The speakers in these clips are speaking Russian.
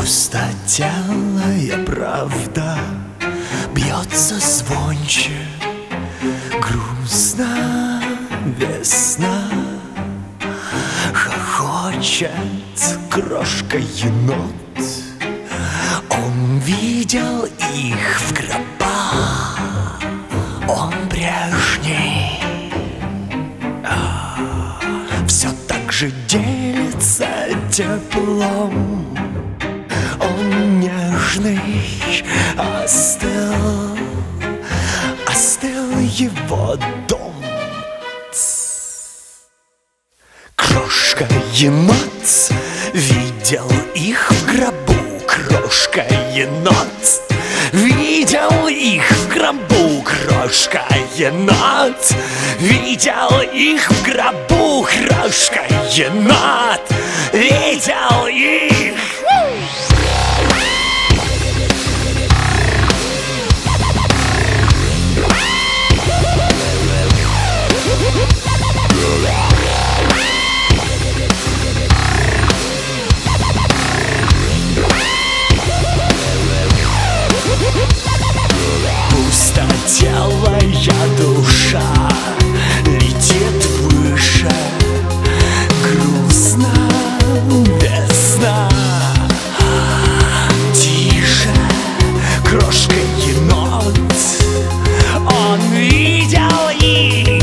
Пустотелая правда бьется звонче, грустно весна. Хохочет крошка-енот, он видел их в гробах, он прежний. Все так же делится теплом, он нежный, остыл его дом. Крошка-енот видел их в гробу, крошка-енот видел их в гробу, крошка-енот видел их в гробу, крошка-енот видел их. Пустотелая душа летит выше, грустно весна. Тише, крошка-енот, он видел их,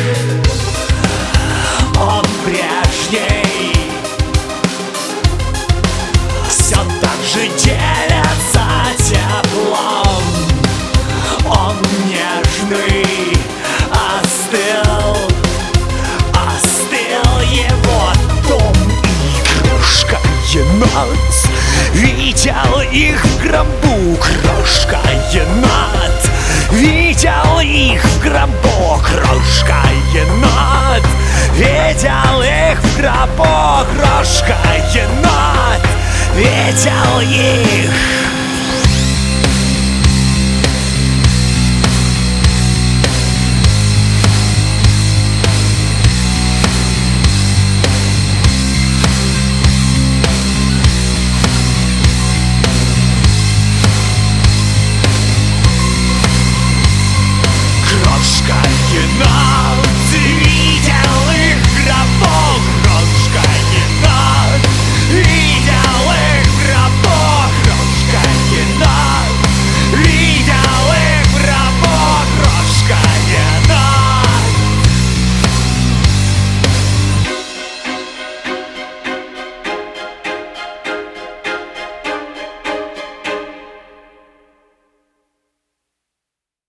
он прежний. Все так же делятся теплом, он нежный, остыл его дом. И крошка-енот видел их в гробу, крошка-енот видел их в гробу, крошка-енот видел их в гробу, крошка-енот видел их.